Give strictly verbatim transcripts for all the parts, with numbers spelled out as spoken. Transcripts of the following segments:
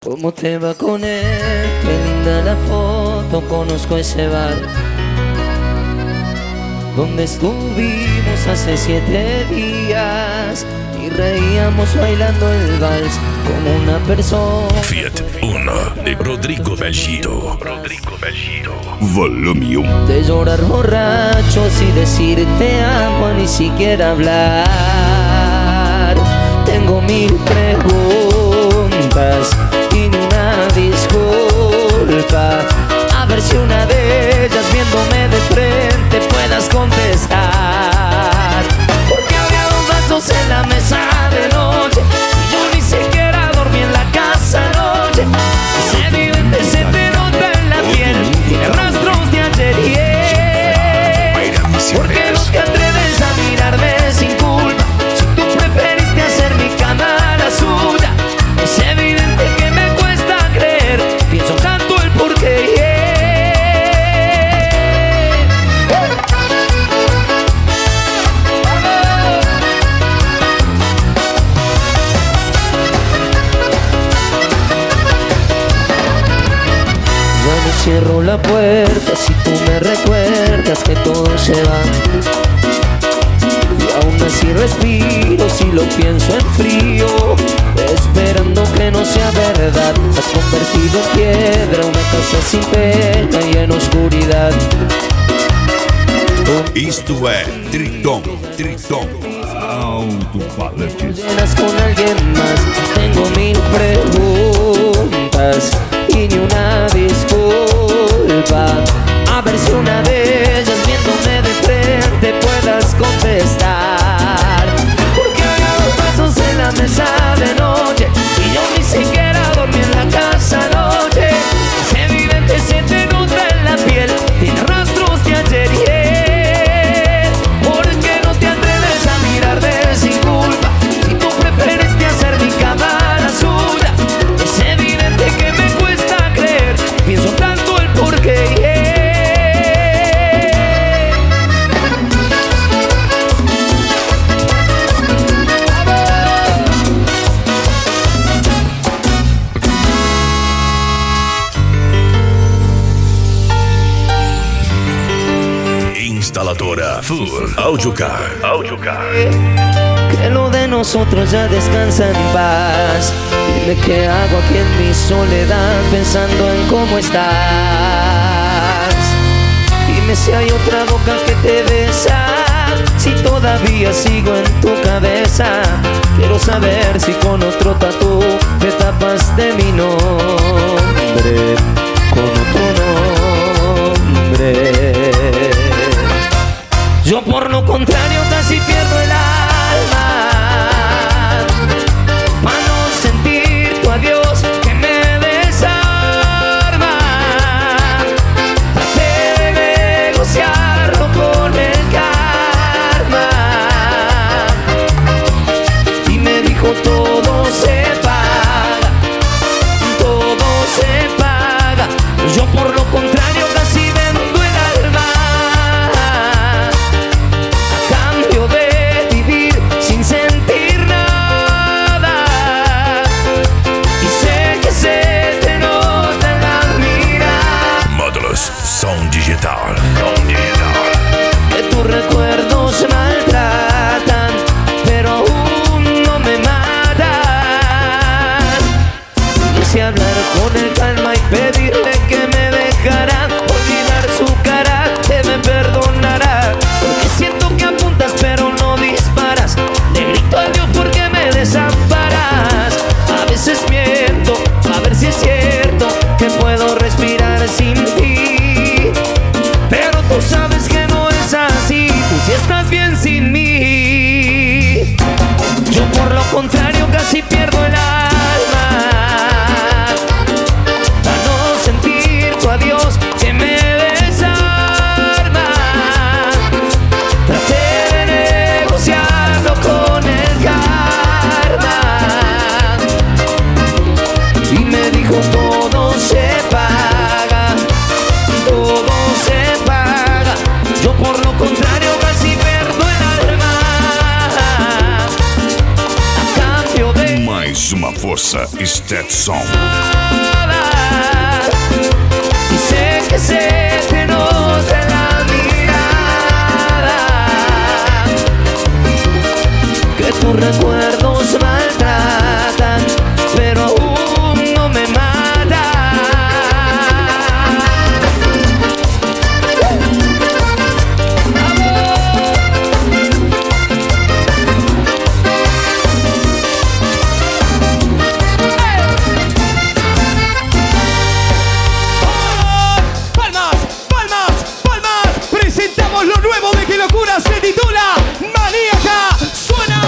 ¿Cómo te va con él? Qué linda la foto, conozco ese bar donde estuvimos hace siete días y reíamos bailando el vals como una persona. Fiat Uno de Rodrigo Belgito. Rodrigo Belgito. Volume uno. De llorar borrachos y decir te amo, ni siquiera hablar. Tengo mil preguntas y ni una disculpa. A ver si una de ellas viéndome de frente puedas contestar. Porque había dos vasos en la mesa de noche y yo ni siquiera dormí en la casa anoche. Es evidente, se te nota en la piel, tiene rastros de ayer y ayer. ¿Por qué no te atreves a mirarme sin culpa? Si tú preferiste hacer mi cama la suya. Es evidente que me cuesta creer, pienso tanto el porqué. Cierro la puerta si tú me recuerdas que todo se va. Y aún así respiro si lo pienso en frío, esperando que no sea verdad. Has convertido en piedra una casa sin pena y en oscuridad. Isto é Tritão, Tritão. Alto-falante. Llenas con alguien más, tengo mil preguntas y ni una disculpa. A ver si una de ellas viéndome de frente puedas contestar. Porque había dos vasos en la mesa de noche y yo ni siquiera dormí en la casa anoche. Es evidente, se te nota en la piel, tiene rastros de ayer y ayer. ¿Por qué no te atreves a mirarme sin culpa? Si tú preferiste hacer mi cama la suya. Es evidente que me cuesta creer, pienso tanto el porqué. Instaladora Full Audiocar. Audiocar. Que lo de nosotros ya descansa en paz. Dime qué hago aquí en mi soledad pensando en cómo estás. Dime si hay otra boca que te besa, si todavía sigo en tu cabeza. Quiero saber si con otro tatú me tapas de mi nombre, con otro nombre. Yo por lo contrario casi pierdo el alma para no sentir tu adiós que me desarma. Traté de negociarlo con el karma y me dijo todo se paga, todo se paga. Yo por lo contrario casi vendo el alma sin sentir nada. Y sé que se te nota en la mirada. Módulos Som Digital. Som Digital. Que tus recuerdos maltratan, pero aún no me matan. Quise hablar con el calma y pedirle que me dejara olvidar su cara, que me perdonara. Porque siento que apuntas pero no disparas. Le grito a Dios porque me desamparas. A veces miento, a ver si es cierto que puedo respirar sin ti. Pero tú sabes que no es así, tú sí estás bien sin mí. Yo por lo contrario casi pierdo el alma para no sentir tu adiós que me desarma. Traté de negociarlo con el karma y me dijo todo se paga, todo se paga. Yo por lo contrario casi pierdo el alma a cambio de Mais uma força Stetson. que se te nota en la mirada, que tus recuerdos maltratan, pero aún no me matan. Lo nuevo de Qué Locura se titula Maníaca. ¡Suena!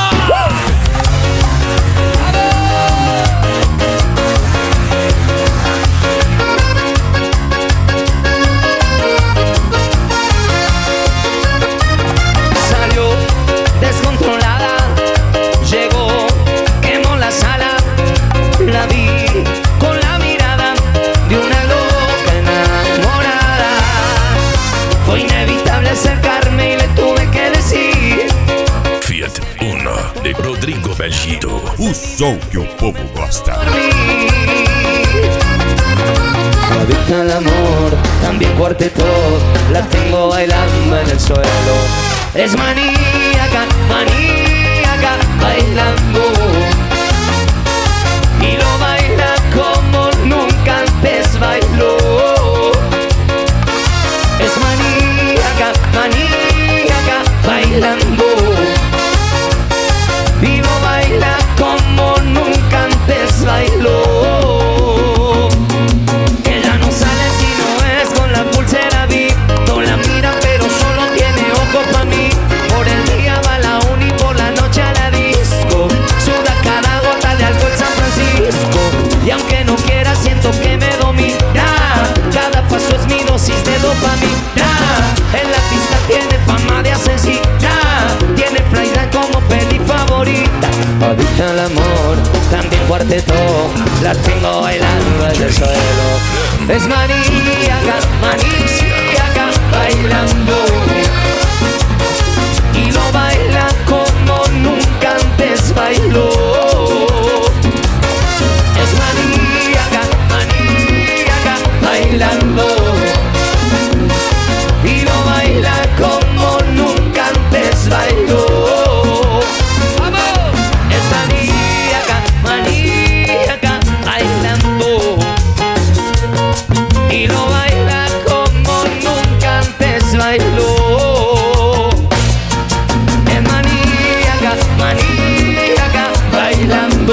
Salió descontrolada, llegó, quemó la sala, la vi con la mirada de una loca enamorada. Fue inevitable acercarme y le tuve que decir: Fiat Uno de Rodrigo Belgito. O som que o povo gosta. Adicta al amor, también cuarteto, la tengo bailando en el suelo. Es maníaca, maníaca, bailando. Y lo baila como nunca antes bailó. Es maníaca, maníaca, bailando. Y lo baila como nunca antes bailó. Ella no sale si no es con la pulsera V I P. No la mira pero solo tiene ojos pa' mí. Por el día va a la uni, por la noche a la disco. Suda cada gota de alcohol San Francisco. Y aunque no quiera siento que me domina. Cada paso es mi dosis de dopamina. En la pista tiene fama de asesina. Tiene Friday como peli favorita. Adicta al amor, también cuarteto, la tengo bailando en el suelo. Es maníaca, maníaca, bailando. Y lo baila como nunca antes bailó. Es maníaca, maníaca, bailando. Y lo baila como nunca antes bailó. ¡Vamos! Es maníaca, maníaca, bailando. Y lo baila como nunca antes bailó. Es maníaca, maníaca, bailando.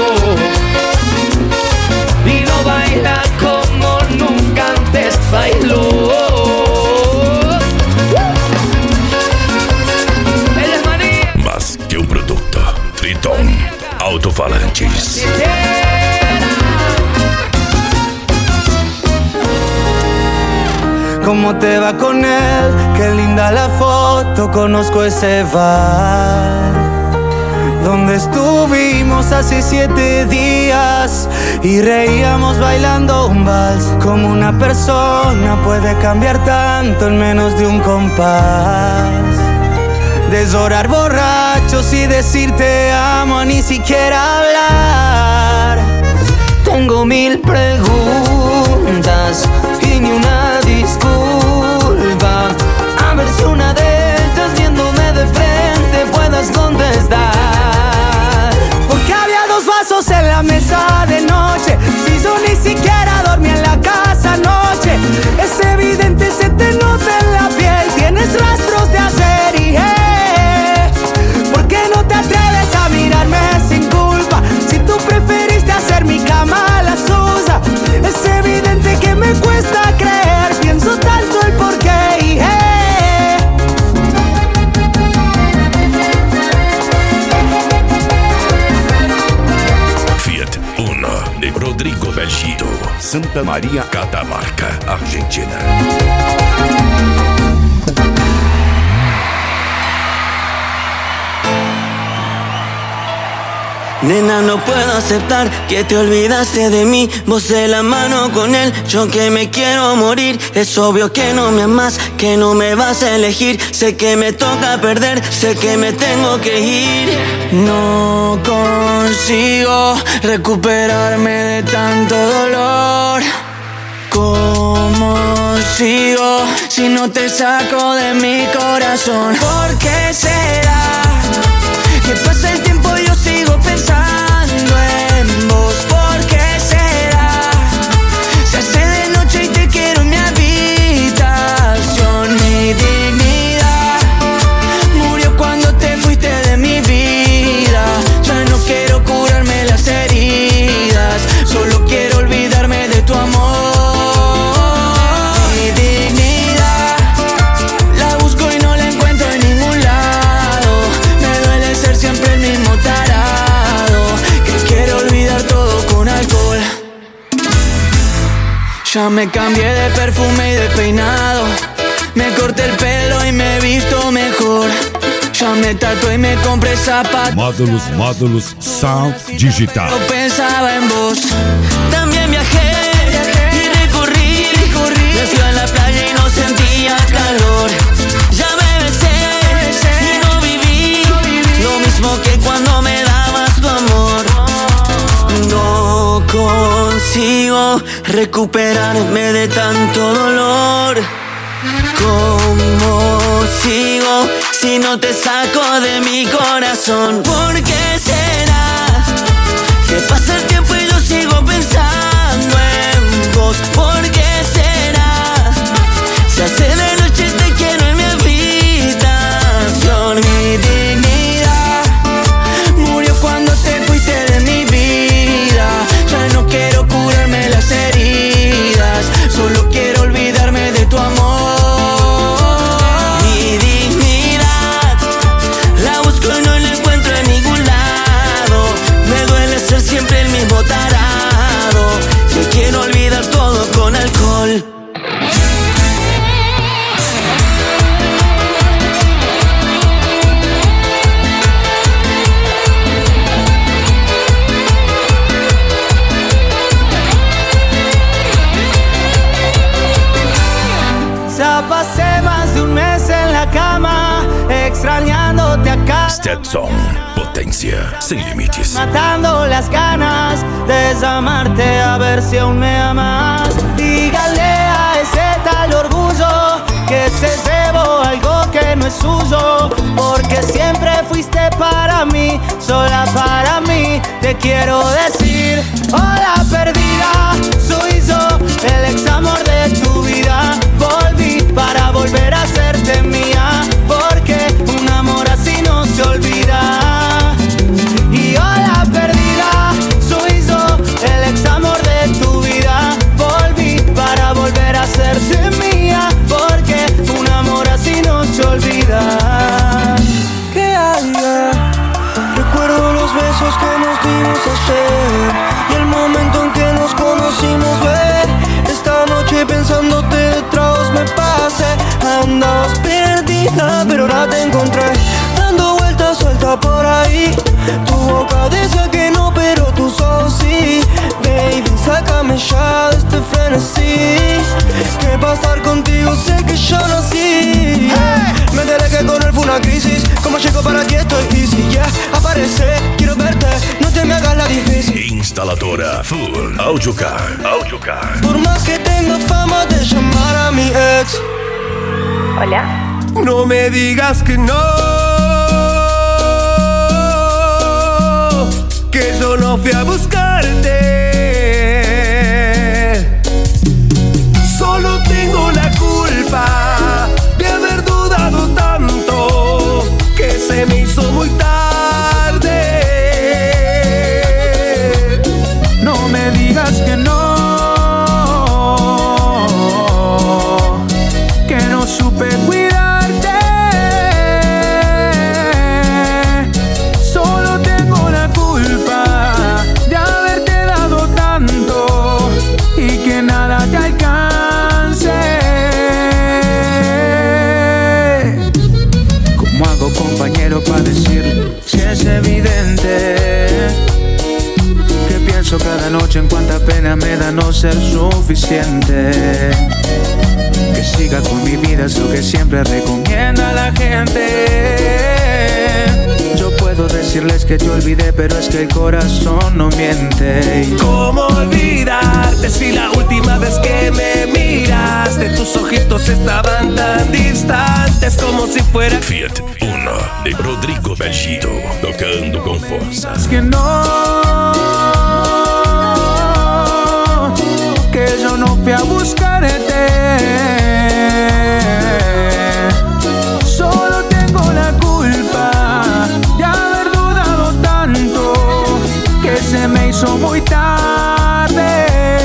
Y lo baila como nunca antes bailó. Más que un producto, Triton Autofalantes. ¿Cómo te va con él? Qué linda la foto, conozco ese bar donde estuvimos hace siete días y reíamos bailando un vals. Como una persona puede cambiar tanto en menos de un compás. Desorar borrachos y decir te amo, ni siquiera hablar. Tengo mil preguntas y ni una disculpa. A ver si una de ellas viéndome de frente puedas contestar. Porque había dos vasos en la mesa de noche. Si yo ni siquiera dormí en la casa anoche. Es evidente, se te nota en la piel. Tienes rastros de ayer y hey, ¿por qué no te atreves a mirarme sin culpa? Si tú preferiste hacer mi cama la suya. Es evidente que me cuesta creer. Pienso tanto el porqué y hey. Fiat Uno de Rodrigo Belgito. Santa Maria, Catamarca, Argentina. Nena, no puedo aceptar que te olvidaste de mí. Vos de la mano con él, yo que me quiero morir. Es obvio que no me amas, que no me vas a elegir. Sé que me toca perder, sé que me tengo que ir. No consigo recuperarme de tanto dolor. ¿Cómo consigo si no te saco de mi corazón? ¿Por qué será que pasa el tiempo y yo sigo pensando en vos? ¿Por qué será? Se hace de noche y te quiero en mi habitación. Mi dignidad murió cuando te fuiste de mi vida. Ya no quiero curarme las heridas, solo quiero olvidarme de tu amor. Mi dignidad la busco y no la encuentro en ningún lado. Me duele ser siempre el mismo tarado que quiere olvidar todo con alcohol. Ya me cambié de perfume y de peinado, me corté el pelo y me he visto mejor. Ya me tatué y me compré zapatos. Módulos, módulos, Sound Digital. No pensaba en vos. También viajé y recorrí, recorrí. Me fui a la playa y no sentía calor. Ya me besé y no viví lo mismo que cuando me dabas tu amor. No consigo recuperarme de tanto dolor. ¿Cómo sigo si no te saco de mi corazón? ¿Por qué será que pasa el tiempo y yo sigo pensando en vos? ¿Por qué será? Se hace de noche y te quiero en mi habitación. Mi dignidad murió cuando te fuiste de mi vida. Ya no quiero curarme las heridas, solo quiero olvidarme de tu amor. Siempre el mismo tarado que quiero olvidar todo con alcohol. Ya pasé más de un mes en la cama, extrañándote acá. Stetson, potencia sin límites. Matando las ganas de desamarte, a ver si aún me amas. Dígale a ese tal orgullo que se llevó algo que no es suyo, porque siempre fuiste para mí, sola para mí. Te quiero decir, hola perdida, soy yo, el ex amor de tu vida. Volví para volver a hacerte mía, porque un amor así no se olvida. Y hola perdida, soy yo, el ex amor de tu vida. Volví para volver a hacerte mía, porque un amor así no se olvida. ¿Qué hay? Recuerdo los besos que nos dimos ayer y el momento en que nos conocimos, ver. Esta noche pensándote detrás me pasé. Andabas perdida, pero ahora te encontré, dando vueltas suelta por ahí. Tu boca decía que no, pero tus ojos sí. Baby, sácame ya de este frenesí, que pasar contigo sé que yo nací. Hey, me enteré que con él fue una crisis. Como chico para ti estoy easy, yeah. Aparece, quiero verte, no te me hagas la difícil. Instaladora Full Audiocar. Audiocar. Por más que tenga fama de llamar a mi ex. Hola. No me digas que no, que yo no fui a buscarte. Solo tengo la culpa de haber dudado tanto, que se me hizo muy tarde. No me digas que no, que no supe cuidarte. Solo tengo la culpa de haberte dado tanto y que nada te alcance. ¿Cómo hago, compañero, para decir si es evidente que pienso cada noche en cuánta pena me da no ser suficiente? Que siga con mi vida es lo que siempre recomienda la gente. Yo puedo decirles que te olvidé, pero es que el corazón no miente. ¿Cómo olvidarte si la última vez que me miraste tus tus ojitos estaban tan distantes como si fuera Fiat Uno de Rodrigo Bellito, tocando con fuerza. Es que no, que yo no fui a buscarte. Solo tengo la culpa de haber dudado tanto que se me hizo muy tarde.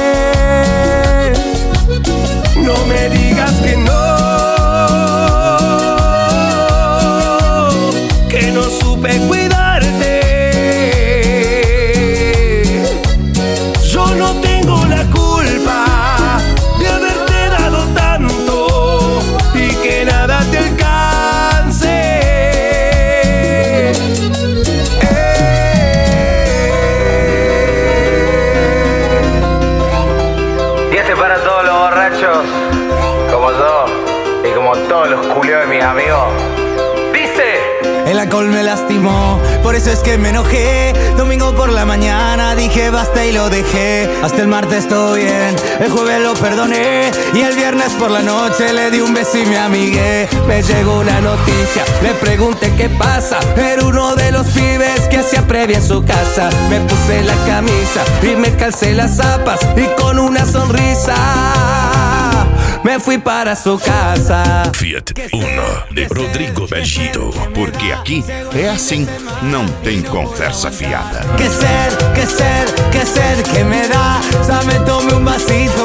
No me digas que no, que no supe cuidarte. Yo no tengo la culpa de haberte dado tanto y que nada te alcance. Y este para todos los borrachos como yo y como todos los culios de mis amigos. Dice: El alcohol me lastimó, por eso es que me enojé. Domingo por la mañana dije basta y lo dejé. Hasta el martes todo bien, el jueves lo perdoné y el viernes por la noche le di un beso y me amigué. Me llegó una noticia, le pregunté qué pasa. Era uno de los pibes que hacía previa en su casa. Me puse la camisa y me calcé las zapas y con una sonrisa me fui para su casa. Fiat Uno de Rodrigo Bellito. Porque aqui é assim, não tem conversa fiada. Que sed, que sed, que sed que me da. Ya me tomé un vasito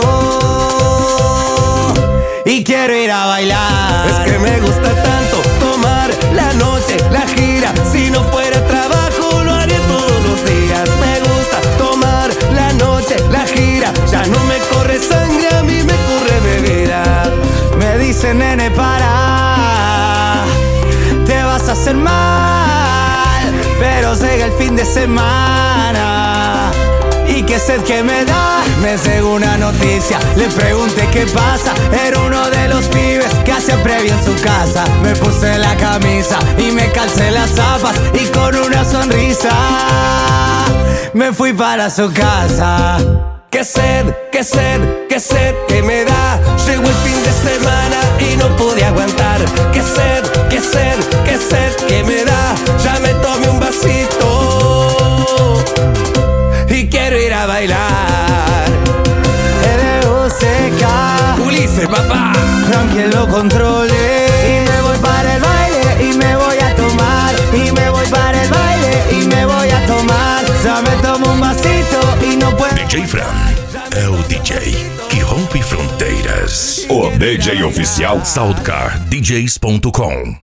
y quiero ir a bailar. Es que me gusta tanto tomar la noche, la gira. Si no fuera trabajo lo haría todos los días. Me gusta tomar la noche, la gira. Ya no me corre sangre, a mí me corre bebida. Me dice nene para, te vas a hacer mal, pero llega el fin de semana y qué sed que me da. Me llegó una noticia, le pregunté qué pasa. Era uno de los pibes que hacía previa en su casa. Me puse la camisa y me calcé las zapas y con una sonrisa me fui para su casa. Qué sed, qué sed, qué sed que me da. Llegó el fin de semana y no pude aguantar. Qué sed, qué sed, qué sed que me da. Ya me tomé un vasito y quiero ir a bailar. R U C K Ulises, papá. Quien lo controle. Y me voy para el baile y me voy a tomar. Y me voy para el baile y me voy a tomar. Ya me tomo un vasito y no puedo. D J Fran é o D J que rompe fronteiras. O D J oficial Soundcar D Js ponto com